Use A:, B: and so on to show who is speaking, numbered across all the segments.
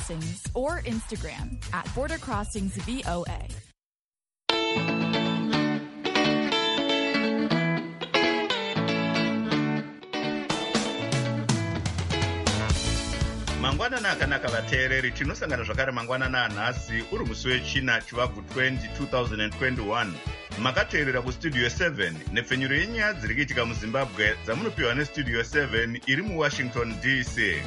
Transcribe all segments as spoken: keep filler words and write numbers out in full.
A: Crossings or Instagram at Border Crossings V O A.
B: Mangwanana akanaka vateereri, tinosangana zvakare mangwanana anhasi uri musi wechina chivabvu twenty twenty twenty-one. Makateerera kustudio seven nepfenyuro yenyaya dziri kuitika muZimbabwe dzamunopiwa nestudio seven iri muWashington D C.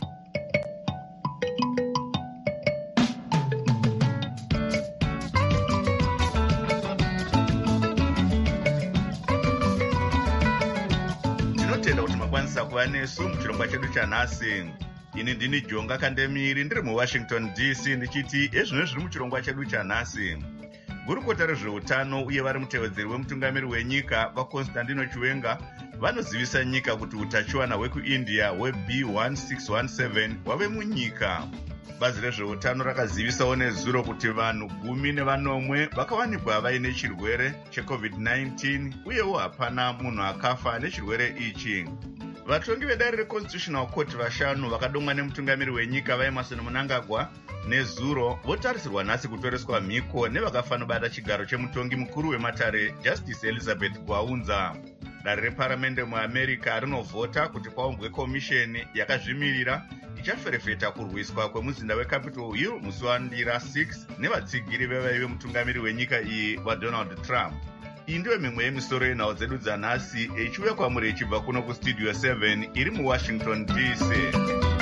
B: Tinotenda kuti makwanisa kuva nesu muchirongwa chedu chanhasi. Ini ndini Jonga Kandemiri ndiri muWashington D C ndichiti ezvino zviri muchirongwa chedu chanhasi. Gurukota rezveutano uye vari mutevedzeri wemutungamiri wenyika vaConstantino Chiwenga vanozivisa nyika kuti utachiwana hwekuIndia hweB one six one seven hwave munyika. Bazi rezveutano rakazivisawo nezuro kuti vanhu gumi nevanomwe vakawanikwa vaine chirwere cheCovid nineteen uyewo hapana munhu akafa nechirwere ichi. Vatongi vedare reConstitutional Court vashanu vakadomwa nemutungamiri wenyika vaEmmerson Mnangagwa nezuro votarisirwa nhasi kutoreswa mhiko nevakafa nobata chigaro chemutongi mukuru wematare Justice Elizabeth Gwaunza. Dare reparamende muAmerica rinovhota kuti paumbwe komisheni yakazvimirira ichaferefeta kurwiswa kwemuzinda weCapitol Hill musi wandira six nevatsigiri vevaive mutungamiri wenyika iyi vaDonald Trump. Iyi ndiyo mimwe yemisoro yenhau dzedu dzanhasi ichiuya kwamuri ichibva kuno kustudio seven iri muWashington D C.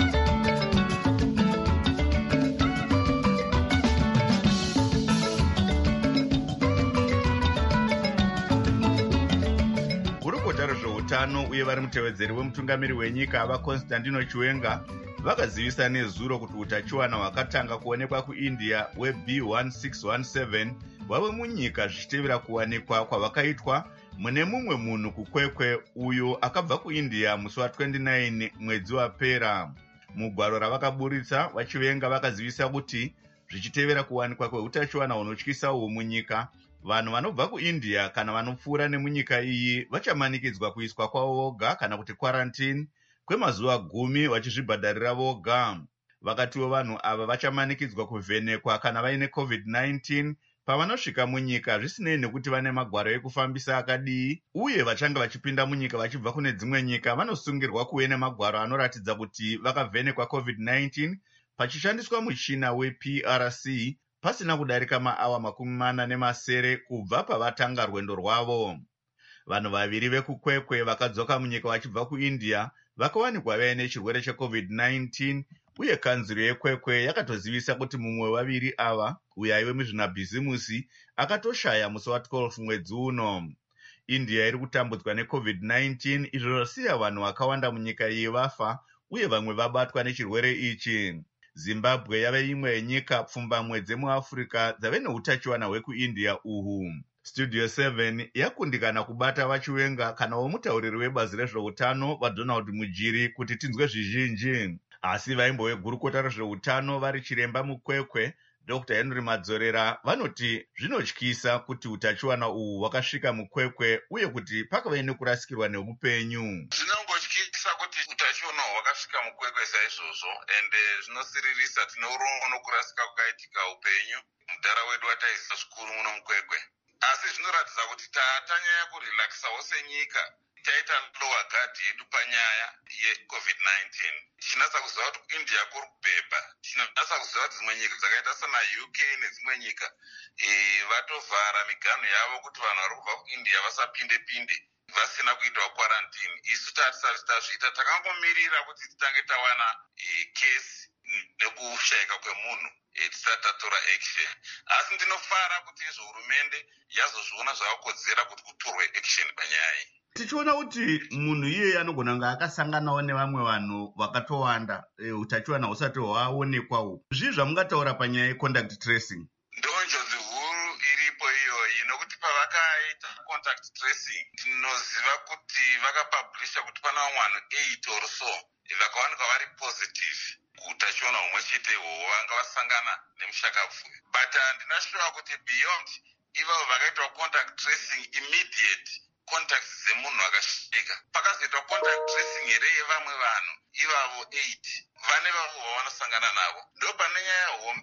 B: Gurukota rezveutano uye vari mutevedzeri wemutungamiri wenyika vaConstantino Chiwenga vakazivisa nezuro kuti utachiwana hwakatanga kuonekwa kuIndia hweB one six one seven hwave munyika zvichitevera kuwanikwa kwavakaitwa mune mumwe munhu kukwekwe uyo akabva kuIndia musi wa29 mwedzi wapera. Mugwaro ravakaburitsa vaChiwenga vakazivisa kuti zvichitevera kuwanikwa kweutachiwana hunotyisa uhu munyika, vanhu vanobva kuIndia kana vanopfuura nemunyika iyi vachamanikidzwa kuiswa kwavo voga kana kuti quarantine kwemazuva gumi vachizvibhadharira voga. Vakatiwo vanhu ava vachamanikidzwa kuvhenekwa kana vaine COVID nineteen pavanosvika munyika zvisinei nekuti vane magwaro ekufambisa akadii, uye vachanga vachipinda munyika vachibva kune dzimwe nyika vanosungirwa kuve nemagwaro anoratidza kuti vakavhenekwa COVID nineteen pachishandiswa muchina weP R C pasina kudarika maawa makumi mana nemasere kubva pavatanga rwendo rwavo. Vanhu vaviri vekukwekwe vakadzoka munyika vachibva kuIndia vakawanikwa vaine chirwere cheCovid nineteen uye kanzuro yekwekwe yakatozivisa kuti mumwe waviri ava uyo aive muzvinabhizimusi akatoshaya musi wa12 mwedzi uno. India iri kutambudzwa neCovid nineteen izvo zvasiya vanhu vakawanda munyika iyi vafa uye vamwe vabatwa nechirwere ichi. Zimbabwe yave imwe yenyika pfumbamwe dzemuAfrica dzave neutachiwana hwekuIndia uhu. Studio seven yakundikana kubata vaChiwenga kana womutauriri webazi rezveutano vaDonald Mujiri kuti tinzwe zvizhinji. Asi vaimbo vegurukota rezveutano vari chiremba mukwekwe Doctor Henry Madzorera vanoti zvinotyisa kuti utachiwana uhu hwakasvika mukwekwe uye kuti pakava nekurasikirwa neupenyu.
C: Zvinongotyisa kuti utachiwana hwakasvika mukwekwe saizvozvo ende zvinosiririsa tine urombo nokurasika kwakaitika upenyu. Mudhara wedu wataisa zvikuru muno mukwekwe. Asi zvinoratidza kuti tatanyaya kurelaxisawo senyika taita lower guard yedu panyaya yeCovid nineteen. Tichinatsa kuziva kuti kuIndia kuri kubhebha. Tinonatsa kuziva kuti dzimwe nyika dzakaita sana U K nedzimwe nyika e, vatovhara miganhu yavo kuti vanhu vari kubva kuIndia vasapinde pinde vasina kuitawo quarantine. Isu tatisati tazviita takangomirira kuti titange tawana e, kesi nekushayika kwemunhu tisati tatora action. Asi ndinofara kuti hurumende yazozviona zvakakodzera kuti kutorwe action panyaya iyi.
B: Tichiona kuti munhu iyeye anogona kunge akasanganawo nevamwe vanhu vakatowanda e, utachiwana husati hwaonekwawo. Zvii zvamungataura panyaya yecontact tracing?
C: Ndonjodzi huru iripo iyoyi nokuti pavakaita contact tracing tinoziva kuti vakapublisha kuti pana vamwe vanhu eight or so vakawanikwa vari positive utachiwana humwe chete ihwohwo vanga vasangana nemushakapfuyo. But ndinashuwa uh, kuti beyond ivavo vakaita contact tracing immediate contacts dzemunhu akashika pakazoitwa contact tracing here yevamwe vanhu ivavo eight vane vavo vavanosangana navo. Ndo pane nyaya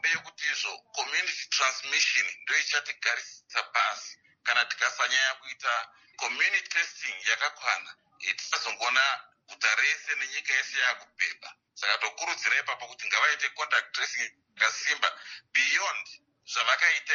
C: yekuti izvo community transmission ndio ichatigarisa pasi. Kana tikasanyanya kuita community testing yakakwana, tisazongona guta rese nenyika yese yakubhebha. Saka tokurudzira ipapo kuti ngavaite contact tracing yakasimba beyond zvavakaita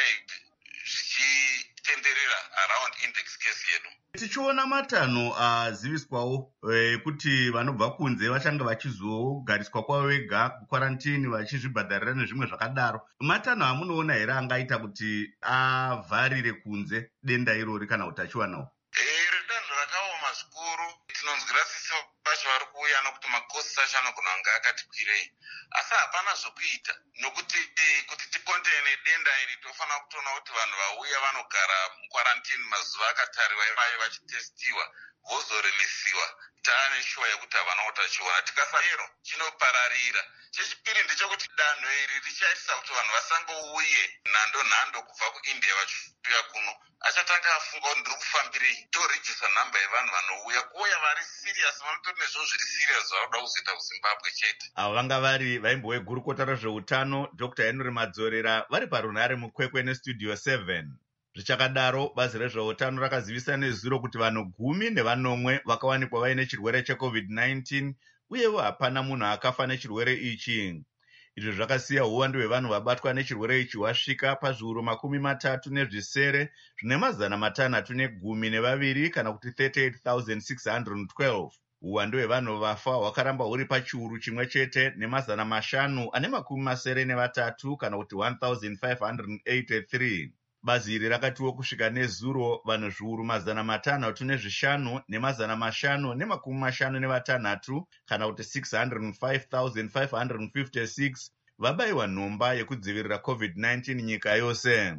C: zvichitenderera around index case yedu.
B: Tichiona matanho aziviswawo ekuti vanobva kunze vachanga vachizogariswa kwavo vega kukwarantini vachizvibhadharira nezvimwe zvakadaro. Matanho amunoona here angaita kuti avharire kunze denda irori kana utachiwanawo?
C: Iri danho rakaoma zvikuru. Tinonzwira sisi vacho vari kuuya nokuti makosi acho anogona kunge akati kwirei. Asi hapana zvokuita nokuti kuti tikondene denda iri tofanira kutoona kuti vanhu vauya vanogara mukwarantini mazuva akatariwa ivayo vachitestiwa vozorelisiwa. Taane shuwa yekuti havana utachiona. Tikasadero chinopararira. Chechipiri ndechekuti danho iri richaitisa kuti vanhu vasangouye nhando nhando kubva kuIndia vachiuya kuno. Achatanga afunga kuti ndiri kufambirei toredusa namba yevanhu vanouya kuuya vari serious, vanotori nezvinhu zviri serious zvavanoda kuzoita kuZimbabwe chete.
B: Avo vanga vari vaimbo wegurukota rezveutano Doctor Henry Madzorera vari parunhare mukwekwe nestudio seven. Zvichakadaro, bazi rezveutano rakazivisa nezuro kuti vanhu gumi nevanomwe vakawanikwa vaine chirwere checovid nineteen uyewo hapana munhu akafa nechirwere ichi. Izvi zvakasiya uwandu hwevanhu vabatwa nechirwere ichi wasvika pazviuru makumi matatu nezvisere zvine mazana matanhatu negumi nevaviri kana kuti thirty-eight thousand six hundred twelve. Uwandu hwevanhu vafa hwakaramba huri pachiuru chimwe chete nemazana mashanu ane makumi masere nevatatu kana kuti one thousand five hundred eighty-three. Bazi iri rakatiwo kusvika nezuro vanhu zviuru mazana matanhatu nezvishanu nemazana mashanu nemakumi mashanu nevatanhatu kana kuti six hundred five thousand five hundred fifty-six vabayiwa nhomba yekudzivirira covid nineteen nyika yose.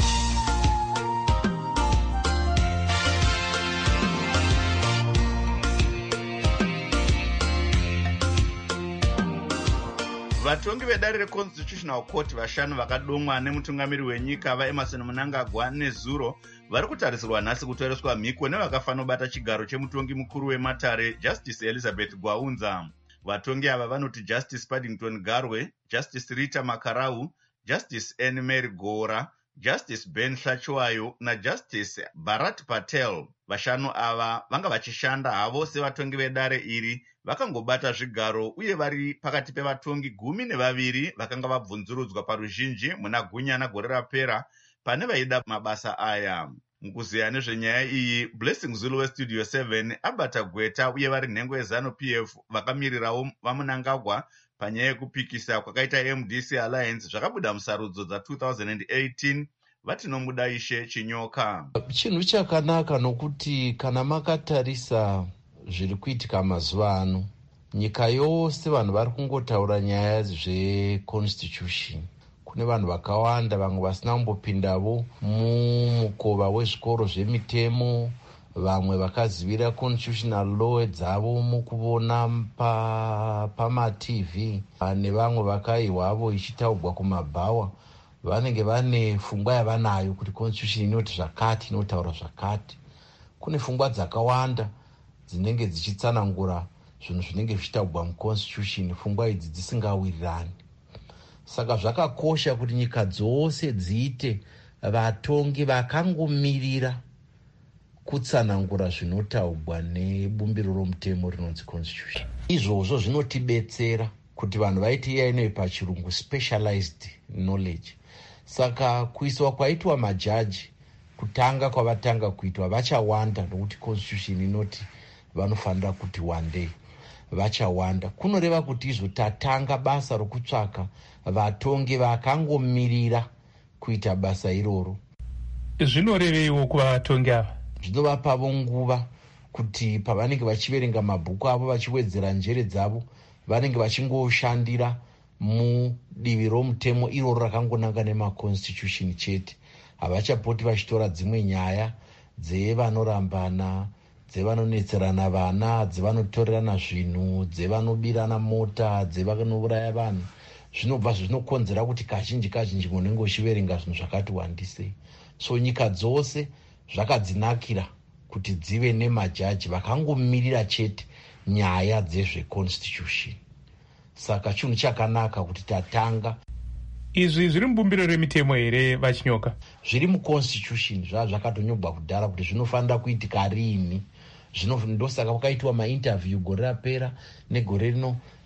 B: Vatongi vedare reConstitutional Court vashanu vakadomwa nemutungamiri wenyika vaEmerson Mnangagwa nezuro vari kutarisirwa nhasi kutoreswa mhiko nevakafanobata chigaro chemutongi mukuru wematare Justice Elizabeth Gwaunza. Vatongi ava vanoti Justice Paddington Garwe, Justice Rita Makarau, Justice Anne Mary Gora, Justice Ben Hlachwayo na Justice Bharat Patel. Vashanu ava vanga vachishanda havo sevatongi vedare iri vakangobata zvigaro uye vari pakati pevatongi gumi nevaviri vakanga vabvunzurudzwa paruzhinji muna gunyana gore rapera pane vaida mabasa aya. Mukuziya nezvenyaya iyi, Blessing Zulu westudio seven abata gweta uye vari nhengo yeZanu P F vakamirirawo vaMnangagwa panyaya yekupikisa kwakaita M D C Alliance zvakabuda musarudzo dza two thousand eighteen. Vatinomuda Ishe Chinyoka.
D: Chinhu chakanaka nokuti kana makatarisa zviri kuitika mazuva ano, nyika yose vanhu vari kungotaura nyaya zveconstitution. Kune vanhu vakawanda, vamwe vasina kumbopindavo mumukova wezvikoro zvemitemo, vamwe vakazivira constitutional law dzavo mukuvona pama-tv, nevamwe vakaiwavo ichitaurwa kumabhawa. Vanenge vane pfungwa yavanayo kuti constitution inoti zvakati, inotaura zvakati. Kune pfungwa dzakawanda dzinenge dzichitsanangura zvinhu zvinenge zvichitaurwa muconstitution, pfungwa idzi dzisingawirirani. Saka zvakakosha kuti nyika dzose dziite vatongi vakangomirira kutsanangura zvinotaurwa nebumbiro romutemo rinonzi constitution. Izvozvo zvinotibetsera kuti vanhu vaite iya inoyi pachirungu specialized knowledge. Saka kuiswa kwaitwa majaji kutanga kwavatanga kuitwa vachawanda, nokuti constitution inoti vanofanira kuti one day vachawanda. Kunoreva kuti izvo tatanga basa rokutsvaka vatongi vakangomirira kuita basa iroro.
E: Zvinorevewo kuvatongi ava?
D: Zvinovapavo nguva kuti pavanenge vachiverenga mabhuku avo vachiwedzera njere dzavo, vanenge vachingoshandira mudivi romutemo iroro rakangonanga nemaconstitution chete. Havachapoti vachitora dzimwe nyaya dzevanorambana, dzevanonetserana vana, dzevanotorerana zvinhu, dzevanobirana mota, dzevanouraya vanhu. Zvinobva zvinokonzera kuti kazhinji kazhinji munenge uchiverenga zvinhu zvakati wandisei. So nyika dzose zvakadzinakira kuti dzive nemajaji vakangomirira chete nyaya dzezveconstitution. Saka chinhu chakanaka kuti tatanga.
E: izvi zviri mubumbiro remitemo here vachinyoka?
D: Zviri muconstitution, zvaa zvakatonyorwa kudhara kuti zvinofanira kuitika rini. Ndosaka kwakaitwa mainterview gore rapera negore rino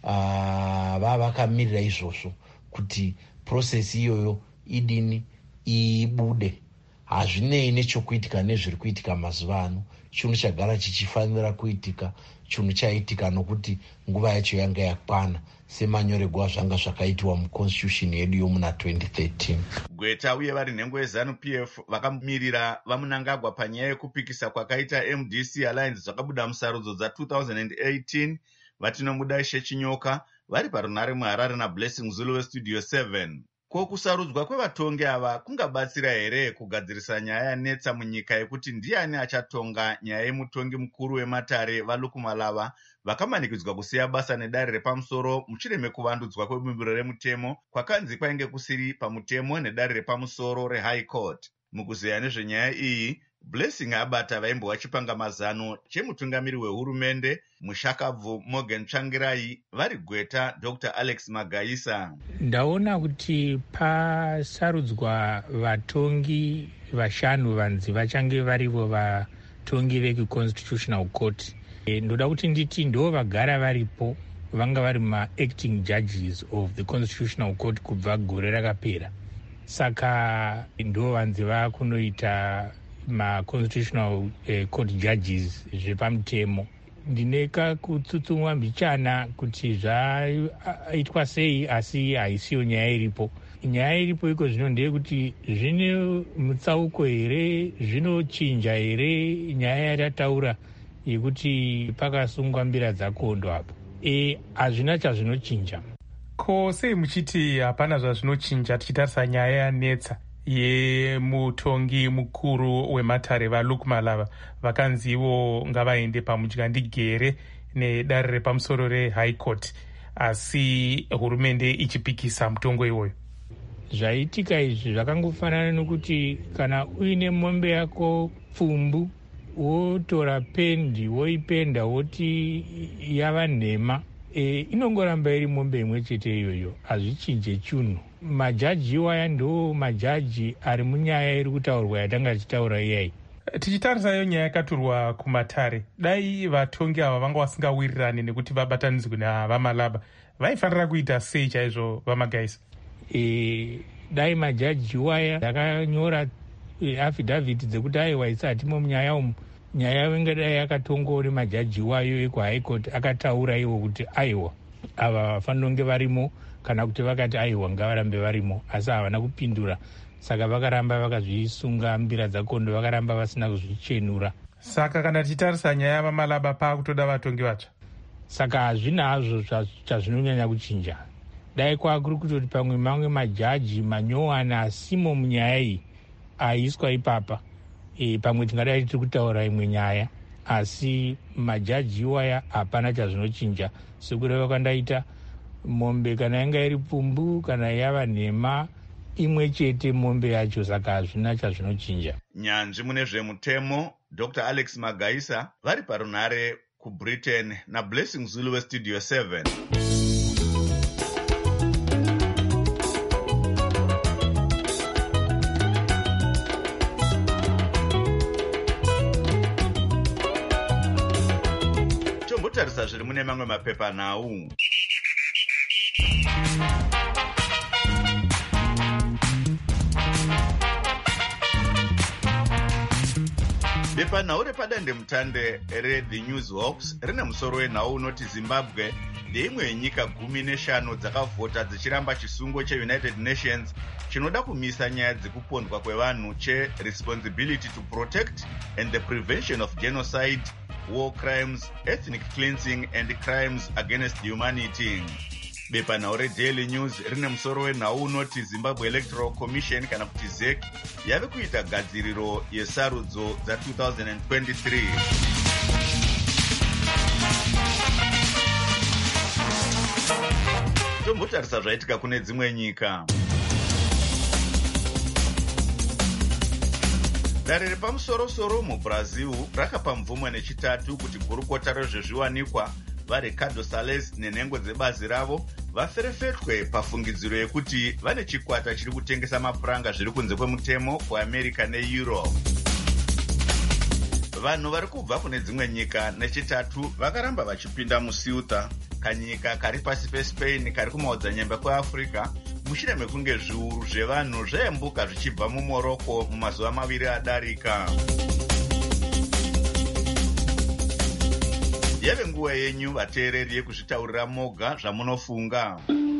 D: uh, vava vakamirira izvozvo kuti process iyoyo idini ibude. Hazvinei nechokuitika nezviri kuitika mazuva ano. Chinhu chagara chichifanira kuitika, chinhu chaitika nokuti nguva yacho yanga yakwana semanyoregwa zvanga zvakaitwa muconstitution yedu yomuna twenty thirteen.
B: Gweta uye vari nhengo yeZanu P F vakamirira vamunangagwa panyaya yekupikisa kwakaita M D C Alliance zvakabuda musarudzo dza two thousand eighteen vatinomuda Ishe Chinyoka vari parunare muHarare naBlessing Zulu weStudio seven. Ko kusarudzwa kwevatongi ava kungabatsira here kugadzirisa nyaya yanetsa munyika yekuti ndiani achatonga nyaya yemutongi mukuru wematare vaLukumalava vakamanikidzwa kusiya basa nedare repamusoro mushure mekuvandudzwa kwebumbiro remutemo kwakanzi kwainge kusiri pamutemo nedare repamusoro reHigh Court. Mukuzeya nezvenyaya iyi, Blessing abata vaimbowa chipangamazano chemutungamiri wehurumende muShakabvu Morgan Tsvangirai vari Gweta Doctor Alex Magaisa.
F: Ndaona kuti pasarudzwa vatongi vashanu vanzi vachange varivo vatongi vekuConstitutional Court. E, ndoda kuti nditi ndo vagara varipo vanga vari ma-acting judges of the Constitutional Court kubva gore rakapera. Saka ndo vanzi vakunoita ma-constitutional eh, court judges zvepamutemo. Ndineka kutsutsumwa mbichana kuti zvaitwa sei asi haisiyo nyaya iripo. Nyaya iripo iko zvino ndeyekuti zvine mutsauko here, zvinochinja here nyaya yatataura yekuti pakasungwa mbira dzakondo apo. E, hazvina chazvinochinja.
E: Ko sei muchiti hapana zvazvinochinja tichitarisa nyaya yanetsa yemutongi mukuru wematare vaLukumalava vakanzivo ngavaende pamutya ndigere nedare repamusoro reHigh Court asi hurumende ichipikisa mutongo iwoyo?
F: Zvaitika izvi zvakangofanana nokuti kana uine mombe yako pfumbu wotora pendi woipenda woti yava nhema, e, inongoramba iri mombe imwe chete iyoyo, hazvichinje chunhu. Majaji iwaya ndo majaji ari munyaya iri kutaurwa yatanga tichitaura iyai.
E: Tichitarisa iyo nyaya yakaturwa kumatare, dai vatongi ava vanga vasingawirirani nekuti vabatanidzwe navaMalaba, vaifanira kuita sei chaizvo vaMagaisa?
F: E, dai majaji iwaya yakanyora e, affidavit dzekuti aiwa isatimo munyaya umu, nyaya ingadai yakatongwa nemajaji iwayo ekuHigh Court akataura iwo kuti aiwa ava vafanira kunge varimo, kana kuti vakati aiwa ngavarambe varimo, asi havana kupindura. Saka vakaramba vakazvisunga mbira dzakondo, vakaramba vasina kuzvichenura.
E: Saka kana tichitarisa nyaya yavaMalaba paakutoda vatongi vatsva,
F: saka hazvina hazvo chazvinonyanya kuchinja. Dai kwakuri kutoti pamwe mamwe majaji manyowana asimo munyaya iyi aiswa ipapa, e, pamwe tingadai tiri kutaura imwe nyaya, asi majaji iwaya hapana chazvinochinja. Sekureva kwandaita, mombe kana yanga iri pfumbu kana yava nhema imwe chete mombe yacho, saka hazvina chazvinochinja.
B: Nyanzvi mune zvemutemo Doctor Alex Magaisa vari parunare kuBritain naBlessing Zulu weStudio seven. Tombotarisa zviri mune mamwe mapepa nhau. Bepa nhau repadande mutande reThe News Hawks rine musoro wenhau unoti Zimbabwe ndeimwe yenyika gumi neshanu dzakavhota dzichiramba chisungo cheUnited Nations chinoda kumisa nyaya dzekupondwa kwevanhu cheResponsibility to Protect and the Prevention of Genocide, War Crimes, Ethnic Cleansing and Crimes Against Humanity. Bepa nhau reDaily News rine musoro wenhau unoti Zimbabwe Electoral Commission kana kuti Z E C yave kuita gadziriro yesarudzo dza two thousand twenty-three. Tombotarisa zvaitika kune dzimwe nyika. Dare repamusoro-soro muBrazil rakapa mvumo nechitatu kuti gurukota rezvezviwanikwa vaRicardo Salles nenhengo dzebazi ravo vaferefetwe pafungidziro yekuti vane chikwata chiri kutengesa mapuranga zviri kunze kwemutemo kuamerica neeurope. Vanhu vari kubva kune dzimwe nyika nechitatu vakaramba vachipinda muCeuta, kanyika kari pasi peSpain kari kumaodzanyemba kweAfrica, mushure mekunge zviuru zvevanhu zvayambuka zvichibva muMorocco mumazuva maviri adarika. Yave nguva yenyu vateereri yekuzvitaurira moga zvamunofunga.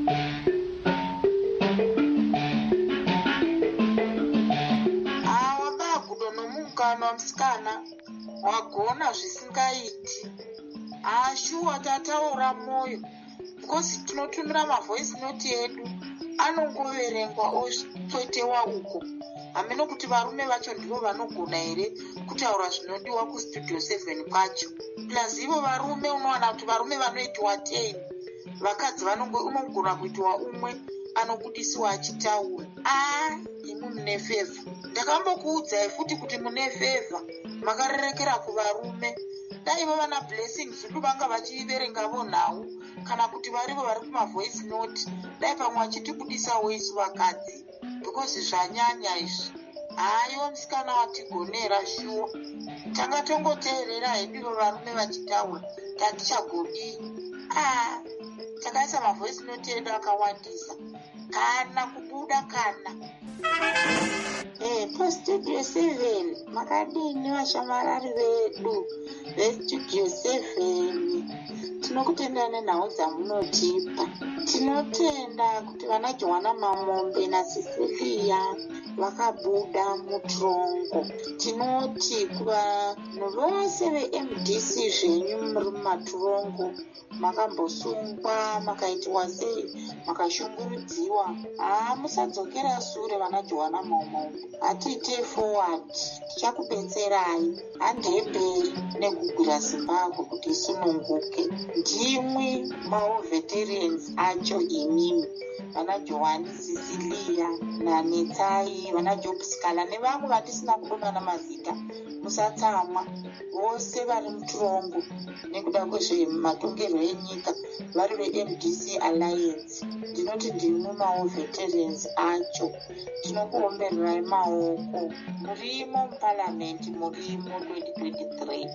G: Awa bagudo nomungano musikana wagona zvisingaiti. Ashuwa tataura moyo because tinotumira mavoice note edu anongoverengwa oswetewa uko. Hameno kuti varume vacho ndivo vanogona here kutaura zvinodiwa kustudio seven kwacho. Plus ivo varume unowana kuti varume vanoitwa ten, vakadzi unogona kuitwa umwe anobudisiwa achitaura. Ah, imu mune fevha. Ndakambokuudzai futi kuti mune fevha makarerekera kuvarume. Dai ivo vana blessing zvitu vanga vachiverenga vonhau kana kuti varivo vari kumavoice note dai pamwe vachitibudisa isu vakadzi because zvanyanya izvi. Hayiwa musikana watigonera shuwa. Tanga tongoteerera hedu varume vachitaura tatichagodi. Ah, takaisa mavoice note edu akawandisa kana kubuda kana. Eh, pastudio seven makadini vashamarari vedu vestudio seven tinokutendera nenhau dzamunotipa. Tinotenda kuti vana Joana Mamombe naCecilia vakabuda mutrongo. Tinoti kuvanhu vose veM D C zvenyu muri mumatrongo makambosungwa makaitwa sei makashungurudziwa. Ah, musadzokera sure vana Joana Mamombe. Atiite forward, tichakubetserai handemberi nekugwira Zimbabwe kuti isununguke. Ndimwi maveterans acho imimi vana Joani Cecilia nanetsai vana Job Scala nevamwe vatisina kudonana mazita. Musatsamwa vose vari mutrongo nekuda kwezvematongerwo enyika vari veM D C Alliance. Ndinoti ndimwe maveterans acho. Tinokuombererai maoko. Murimo muparliament, murimo twenty twenty-three.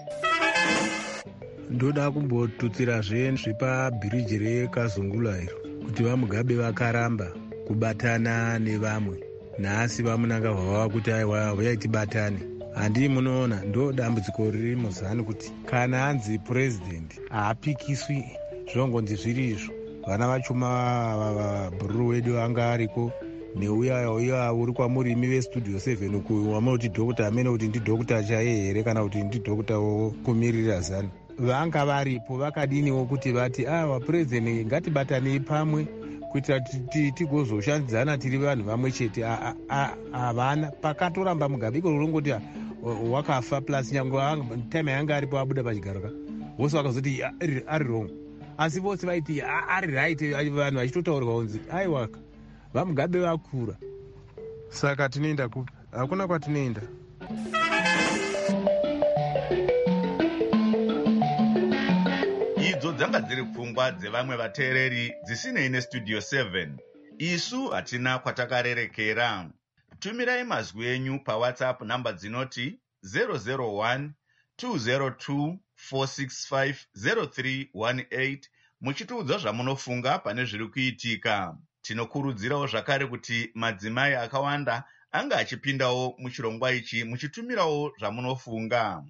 H: Ndoda kumbotutsirazve zvepabhiriji rekazungula iro kuti vamugabe vakaramba kubatana nevamwe. Nhasi vamunanga hwava kuti aiwa uyai tibatane. Handi munoona ndo dambudziko riri muzani kuti kana hanzi president haapikiswi zvongonzi zviri izvo. Vana vachuma bhururu wedu anga ariko neuya uya uri kwamurimi vestudio seven uku wamunoti dhokota amene kuti ndidhokota chaiye here kana kuti ndidhokota wokumirira zani. Vanga varipo vakadiniwo kuti vati awa president ngatibatanei pamwe kuitira tigozoshandidzana tiri vanhu vamwe chete. Havana pakatoramba mugabe iko rongoti wakafa plus nyange time yanga aripo abuda pachigaro ka vose vakazoti ari wrong asi vose vaiti ari right. Vanhu vachitotaurwa kunzi aiwaka vamugabe vakura. Saka tinoenda kupi? Hakuna kwatinoenda.
B: Idzo dzanga dziri pfungwa dzevamwe vateereri dzisinei nestudio seven. Isu hatina kwatakarerekera. Tumirai mazwi enyu paWhatsApp namba dzinoti zero zero one two zero two four six five zero three one eight muchitiudza zvamunofunga pane zviri kuitika. Tinokurudzirawo zvakare kuti madzimai akawanda anga achipindawo muchirongwa ichi muchitumirawo zvamunofunga.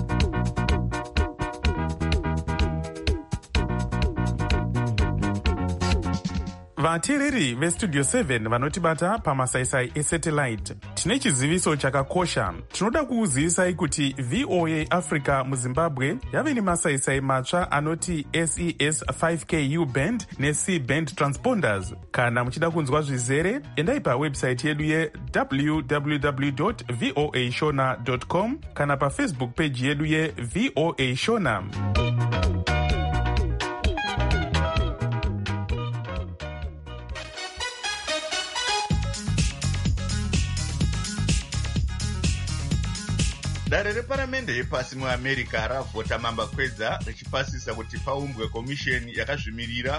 E: vateereri vestudio seven vanotibata pamasaisai esatellite, tine chiziviso chakakosha. Tinoda kukuzivisai kuti V O A Africa muZimbabwe yave nemasaisai matsva anoti S E S five K U band neC band transponders. Kana muchida kunzwa zvizere, endai pawebsite yedu ye w w w dot voa shona dot com kana pafacebook page yedu ye V O A Shona.
B: Dare reparamende yepasi muAmerica ravhota mambakwedza richipasisa kuti paumbwe komisheni yakazvimirira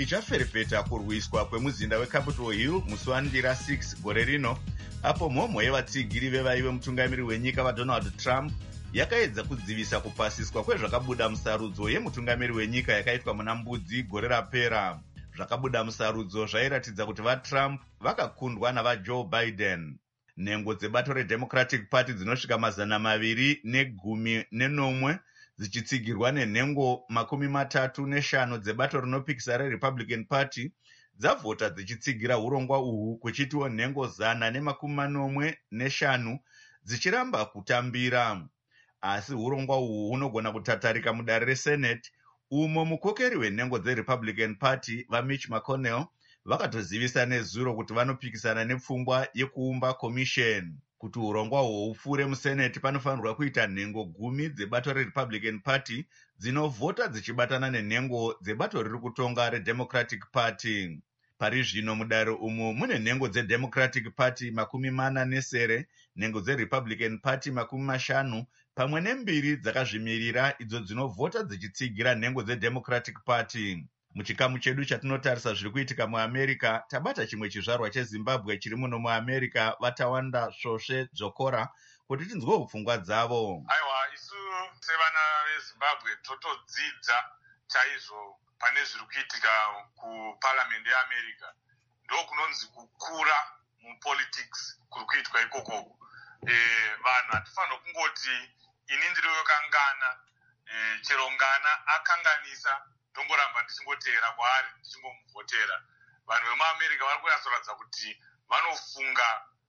B: ichaferefeta kurwiswa kwemuzinda weCapitol Hill musi wandira six gore rino, apo mhomho yevatsigiri vevaive mutungamiri wenyika vaDonald Trump yakaedza kudzivisa kupasiswa kwezvakabuda musarudzo yemutungamiri wenyika yakaitwa muna Mbudzi gore rapera. Zvakabuda musarudzo zvairatidza kuti vaTrump vakakundwa navaJoe Biden. Nhengo dzebato reDemocratic Party dzinosvika mazana maviri negumi nenomwe dzichitsigirwa nenhengo makumi matatu neshanu dzebato rinopikisa reRepublican Party dzavhota dzichitsigira urongwa uhu, kuchitiwo nhengo zana nemakumi manomwe neshanu dzichiramba kutambira. Asi urongwa uhu hunogona kutatarika mudare reSenate, umo mukokeri wenhengo dzeRepublican Party vaMitch McConnell vakatozivisa nezuro kuti vanopikisana nepfungwa yekuumba commission. Kuti urongwa uhu hupfuure muSenate panofanirwa kuita nhengo gumi dzebato reRepublican Party dzinovhota dzichibatana nenhengo dzebato riri kutonga reDemocratic Party. Pari zvino mudare umo mune nhengo dzeDemocratic Party makumi mana nesere, nhengo dzeRepublican Party makumi mashanu, pamwe nembiri dzakazvimirira idzo dzinovhota dzichitsigira nhengo dzeDemocratic Party. Muchikamu chedu chatinotarisa zviri kuitika muAmerica, tabata chimwe chizvarwa cheZimbabwe chiri muno muAmerica, Vatawanda Svosve Dzokora, kuti tinzwe pfungwa dzavo.
C: Aiwa, isu sevana veZimbabwe totodzidza chaizvo pane zviri kuitika kuparliament yeAmerica. Ndo kunonzi kukura mupolitics kuri kuitwa ikoko. Eh, vanhu hatifanira kungoti ini ndiri wekangana, eh, chero ngana akanganisa ndongoramba ndichingotera kwaari ndichingomuvhotera. Vanhu vemuAmerica vari kuyasoradza kuti vanofunga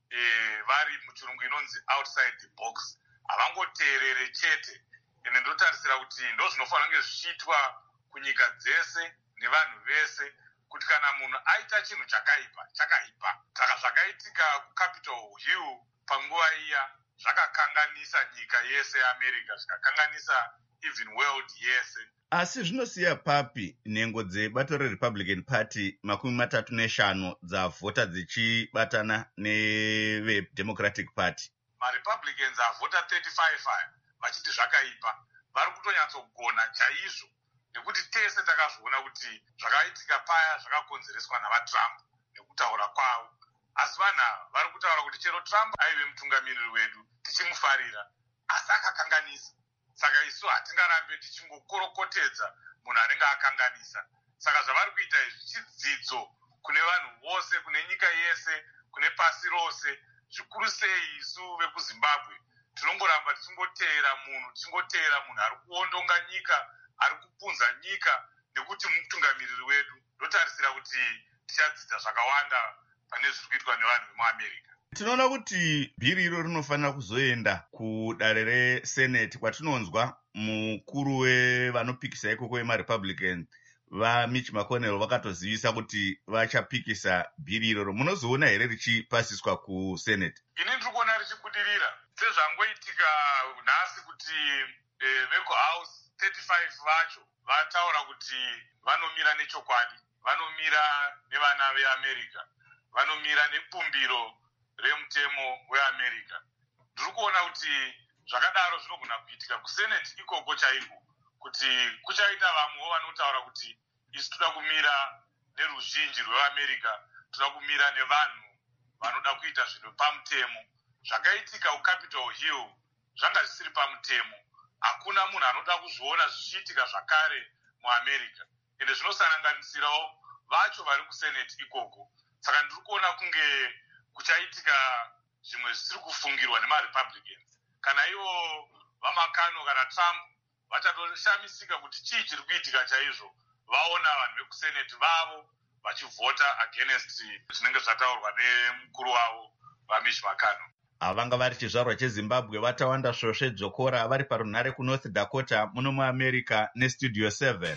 C: eh, vari muchirungu inonzi outside the box, havangoteerere chete. Ene ndotarisira kuti ndo zvinofanira kunge zvichiitwa kunyika dzese nevanhu vese, kuti kana munhu aita chinhu chakaipa chakaipa. Saka zvakaitika kuCapitol Hill panguva iya zvakakanganisa nyika yese yeAmerica, zvikakanganisa even world yese.
B: Asi zvinosiya papi nhengo dzebato reRepublican Party makumi matatu neshanu dzavhota dzichibatana neveDemocratic Party?
C: MaRepublicans avhota thirty-five vachiti zvakaipa. Vari kutonyatsogona chaizvo, nekuti tese takazviona kuti zvakaitika paya zvakakonzereswa navaTrump nekutaura kwavo. Asi vanhu vari kutaura kuti chero Trump aive mutungamiriri wedu tichimufarira, asi akakanganisa. Saka isu hatingarambe tichingokorokotedza munhu anenge akanganisa. Saka zvavari kuita izvi chidzidzo kune vanhu vose, kune nyika yese, kune pasi rose. Zvikuru sei isu vekuZimbabwe tinongoramba tichingoteera munhu, tichingoteera munhu ari kuondonga nyika, ari kupunza nyika, nekuti mutungamiriri wedu. Ndotarisira kuti tichadzidza zvakawanda pane zviri kuitwa nevanhu vemuAmerica.
B: Tinoona kuti bhiri iro rinofanira kuzoenda kudare reSenate, kwatinonzwa mukuru wevanopikisa ikoko vemaRepublican vaMitch McConnell vakatozivisa kuti vachapikisa bhiri iroro. Munozoona here richipasiswa kuSenate?
C: Ini ndiri kuona richibudirira sezvangoitika nhasi kuti eh, vekuHouse thirty-five vacho vataura kuti vanomira nechokwadi, vanomira nevana veAmerica, vanomira nebumbiro remutemo weAmerica. Ndiri kuona kuti zvakadaro zvinogona kuitika kuSenate ikoko chaiko, kuti kuchaita vamwewo vanotaura kuti isu toda kumira neruzhinji rweAmerica, toda kumira nevanhu vanoda kuita zvinhu pamutemo. Zvakaitika kuCapitol Hill zvanga zvisiri pamutemo. Hakuna munhu anoda kuzviona zvichiitika zvakare muAmerica. Ende zvinosanganisirawo vacho vari kuSenate ikoko. Saka ndiri kuona kunge kuchaitika zvimwe zvisiri kufungirwa nemaRepublicans. Kana ivo vaMakano kana Trump vachatoshamisika kuti chii chiri kuitika chaizvo, vaona vanhu vekuSenate vavo vachivhota against zvinenge zvataurwa nemukuru wavo vaMitch McConnell.
B: Avanga vari chizvarwa cheZimbabwe Vatawanda Svosve Dzokora vari parunhare kuNorth Dakota muno muAmerica neStudio seven.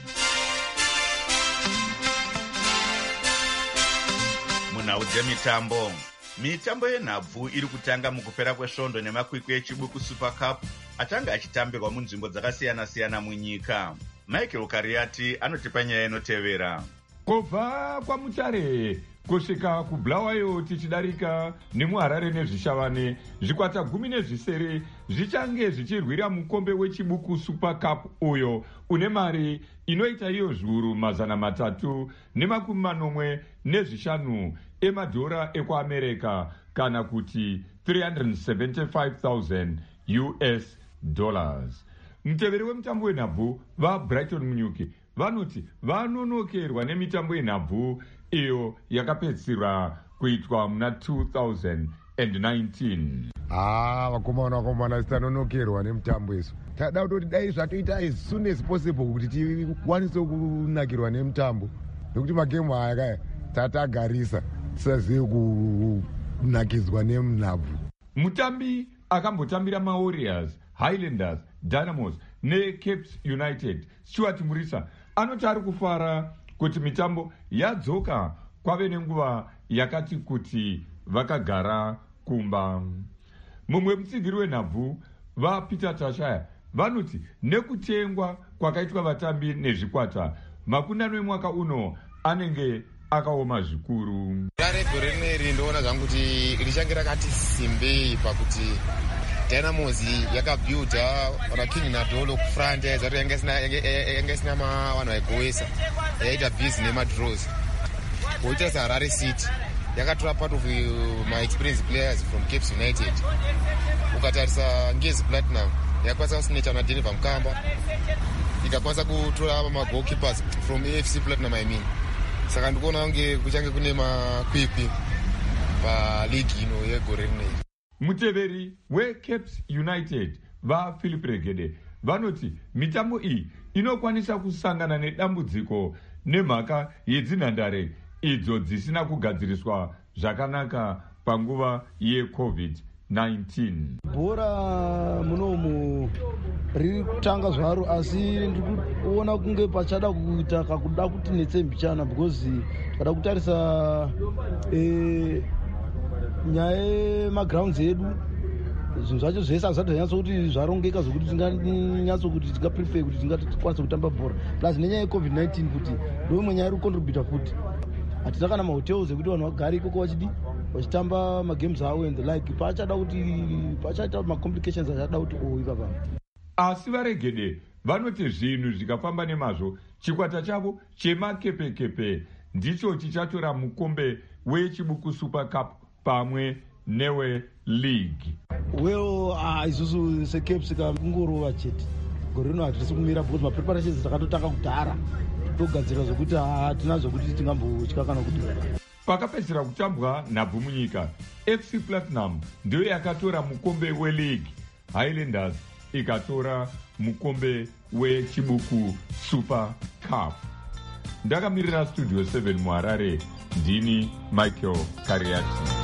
B: Munhau dzemitambo. Mitambo yenhabvu iri kutanga mukupera kwesvondo nemakwikwi echibuku Super Cup atanga achitambirwa munzvimbo dzakasiyana-siyana munyika. Michael Kariati anotipa nyaya inotevera.
I: Kubva kwaMutare kusvika kubulawayo tichidarika nemuharare nezvishavane, zvikwata gumi nezvisere zvichange zvichirwira mukombe wechibuku Super Cup uyo une mari inoita iyo zviuru mazana matatu nemakumi manomwe nezvishanu emadhora ekuamerica, kana kuti three hundred seventy-five thousand U S dollars. Muteveri wemutambo wenhabvu vaBrighton Munyuki vanoti vanonokerwa nemitambo yenhabvu iyo yakapedzisira kuitwa muna two thousand nineteen.
J: Ah, vakomana vakomana tanonokerwa nemutambo isu. Tada kutoti dai zvatoita as soon as possible kuti tikwanise kunakirwa nemutambo, nekuti magemu aya kaya tatagarisa tisazive kunakidzwa nemunhabvu.
I: Mutambi akambotambira maWarriors, Highlanders, Dynamos neCapes United, Stuart Murisa anoti ari kufara kuti mitambo yadzoka kwave nenguva yakati kuti vakagara kumba. Mumwe mutsigiri wenhabvu vaPeter Tashaya vanoti nekutengwa kwakaitwa vatambi nezvikwata, makundano emwaka uno anenge akaoma zvikuru.
K: Gore rineri ndoona zvangu kuti richange rakati simbei pakuti Dynamos yakabuilda raking nadolo kufront yazati yanga isina vanhu vaigowesa, yaita busy nemadraws. Koita saHarare City yakatora part of my experienced players from Capes United. Ukatarisa Ngezi Platinum yakakwanisa kusineta na Denver Mkamba, ikakwanisa kutora magoalkeepers from A F C Platinum I mean. Saka ndikuona kunge kuchange kune makwikwi paligi ino yegore rineri.
I: Muteveri weCapes United vaPhilip Regede vanoti mitambo iyi inokwanisa kusangana nedambudziko nemhaka yedzinhandare idzo dzisina kugadziriswa zvakanaka panguva yeCovid nineteen.
L: Bhora munomu riri kutanga zvaro, asi ndikuona kunge pachada kuita kakuda kuti netsembichana, because kada kutarisa eh, nyaya yemagrounds edu zvinhu zvacho zvese hazvisati zvanyatso kuti zvarongeka zvokuti tinganyatso kuti tingaprefer kuti tingakwanisa kutamba bhora, plus nenyaya yeCovid nineteen kuti ndoimwe nyaya iri kucontributa futi. Hatina kana mahotels ekuti vanhu vagare ikoko vachidi vachitamba magames avo and the like, pachada kuti pachaita macomplications achada kuti oiva vanhu.
I: Asi vaRegede vanoti zvinhu zvikafamba nemazvo, chikwata chavo chemakepekepe ndicho chichatora mukombe wechibuku Super Cup pamwe newe league.
L: Well, uh, isusu seCapes kungorova chete. Gore rino hatirisi kumira because mapreparations takatotanga kudhara togadzira zvokuti hatina zvokuti tingambotya kana kudira.
I: Pakapedzisira kutambwa nhabvu munyika, F C Platinum ndiyo yakatora mukombe weleague, Highlanders ikatora mukombe wechibuku Super Cup. Ndakamirira Studio seven muHarare, ndini Michael Kariati.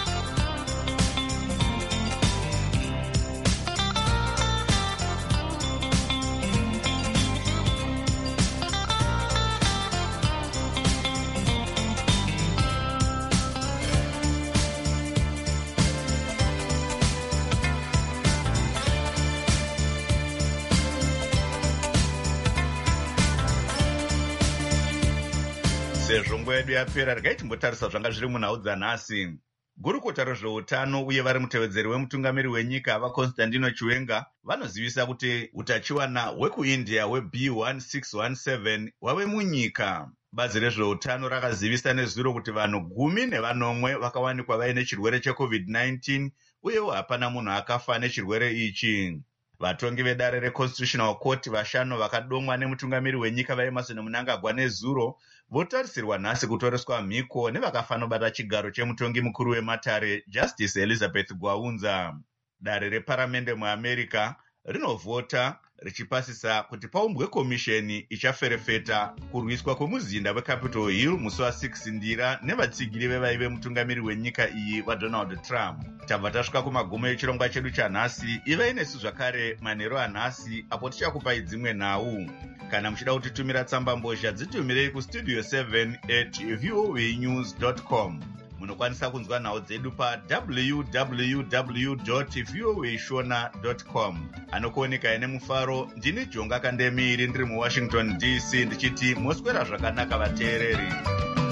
B: Sezvo nguva yedu yapera, regai timbotarisa zvanga zviri munhau dzanhasi. Gurukota rezveutano uye vari mutevedzeri wemutungamiri wenyika vaConstantino Chiwenga vanozivisa kuti utachiwana hwekuIndia hweB one six one seven hwave munyika. Bazi rezveutano rakazivisa nezuro kuti vanhu gumi nevanomwe vakawanikwa vaine chirwere cheCovid nineteen uyewo hapana munhu akafa nechirwere ichi. Vatongi vedare reConstitutional Court vashanu vakadomwa nemutungamiri wenyika vaEmmerson Mnangagwa nezuro votarisirwa nhasi kutoreswa mhiko nevakafanobata chigaro chemutongi mukuru weMatare Justice Elizabeth Gwaunza. Dare reparamende muAmerica rinovhota richipasisa kuti paumbwe komisheni ichaferefeta kurwiswa kwemuzinda weCapitol Hill musi wa6 ndira nevatsigiri vevaive mutungamiri wenyika iyi vaDonald Trump. Tabva tasvika kumagumo echirongwa chedu chanhasi. Ivai nesu zvakare manheru anhasi apo tichakupai dzimwe nhau. Kana muchida kutitumira tsamba mbozha dzitumirei kustudio seven at voanews dot com. Munokwanisa kunzwa nhau dzedu pa w w w dot voashona dot com. Anokuoneka ine mufaro, ndini Jonga Kandemiri ndiri muWashington D C ndichiti moswera zvakanaka vateereri.